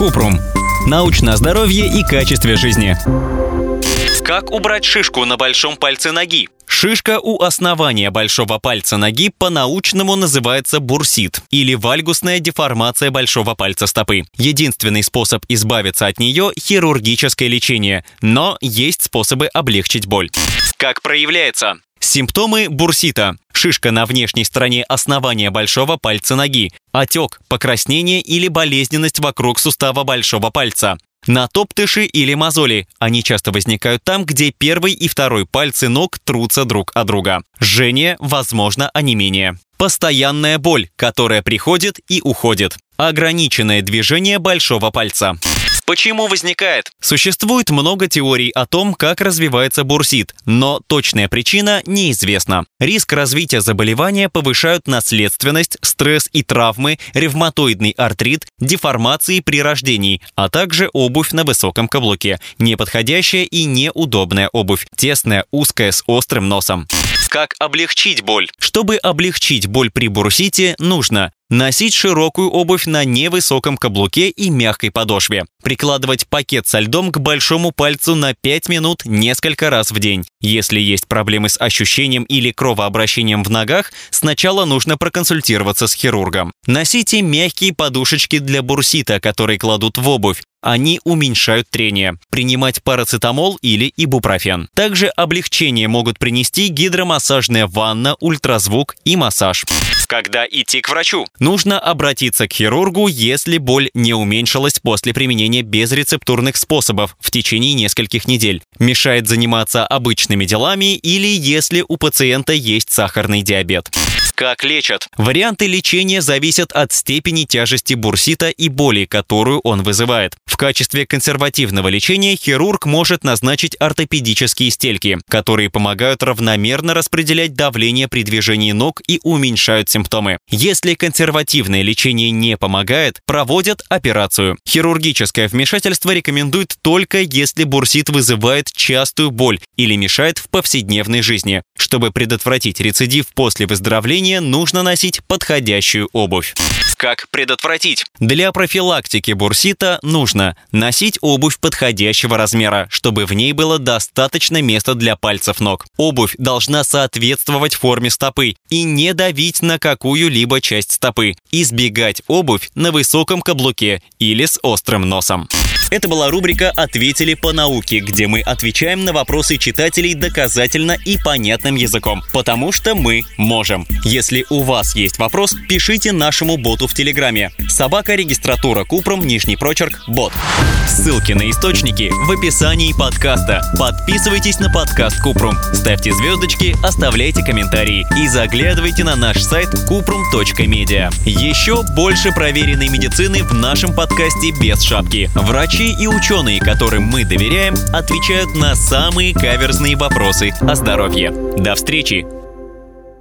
Купрум. Научное здоровье и качестве жизни. Как убрать шишку на большом пальце ноги? Шишка у основания большого пальца ноги по-научному называется бурсит или вальгусная деформация большого пальца стопы. Единственный способ избавиться от нее – хирургическое лечение, но есть способы облегчить боль. Как проявляется? Симптомы бурсита. Шишка на внешней стороне основания большого пальца ноги, отек, покраснение или болезненность вокруг сустава большого пальца. Натоптыши или мозоли. Они часто возникают там, где первый и второй пальцы ног трутся друг о друга. Жжение, возможно, онемение. Постоянная боль, которая приходит и уходит. Ограниченное движение большого пальца. Почему возникает? Существует много теорий о том, как развивается бурсит, но точная причина неизвестна. Риск развития заболевания повышают наследственность, стресс и травмы, ревматоидный артрит, деформации при рождении, а также обувь на высоком каблуке, неподходящая и неудобная обувь, тесная, узкая, с острым носом. Как облегчить боль? Чтобы облегчить боль при бурсите, нужно носить широкую обувь на невысоком каблуке и мягкой подошве. Прикладывать пакет со льдом к большому пальцу на 5 минут несколько раз в день. Если есть проблемы с ощущением или кровообращением в ногах, сначала нужно проконсультироваться с хирургом. Носите мягкие подушечки для бурсита, которые кладут в обувь. Они уменьшают трение. Принимать парацетамол или ибупрофен. Также облегчение могут принести гидромассажная ванна, ультразвук и массаж. Когда идти к врачу? Нужно обратиться к хирургу, если боль не уменьшилась после применения безрецептурных способов в течение нескольких недель, мешает заниматься обычными делами или если у пациента есть сахарный диабет. Как лечат? Варианты лечения зависят от степени тяжести бурсита и боли, которую он вызывает. В качестве консервативного лечения хирург может назначить ортопедические стельки, которые помогают равномерно распределять давление при движении ног и уменьшают симптомы. Если консервативное лечение не помогает, проводят операцию. Хирургическое вмешательство рекомендуют только если бурсит вызывает частую боль или мешает в повседневной жизни. Чтобы предотвратить рецидив после выздоровления, нужно носить подходящую обувь. Как предотвратить? Для профилактики бурсита нужно носить обувь подходящего размера, чтобы в ней было достаточно места для пальцев ног. Обувь должна соответствовать форме стопы и не давить на какую-либо часть стопы. Избегать обувь на высоком каблуке или с острым носом. Это была рубрика «Ответили по науке», где мы отвечаем на вопросы читателей доказательно и понятным языком, потому что мы можем. Если у вас есть вопрос, пишите нашему боту в Телеграме. _регистратура Купрум, _бот. Ссылки на источники в описании подкаста. Подписывайтесь на подкаст Купрум, ставьте звездочки, оставляйте комментарии и заглядывайте на наш сайт kuprum.media. Еще больше проверенной медицины в нашем подкасте без шапки. Врачи и ученые, которым мы доверяем, отвечают на самые каверзные вопросы о здоровье. До встречи!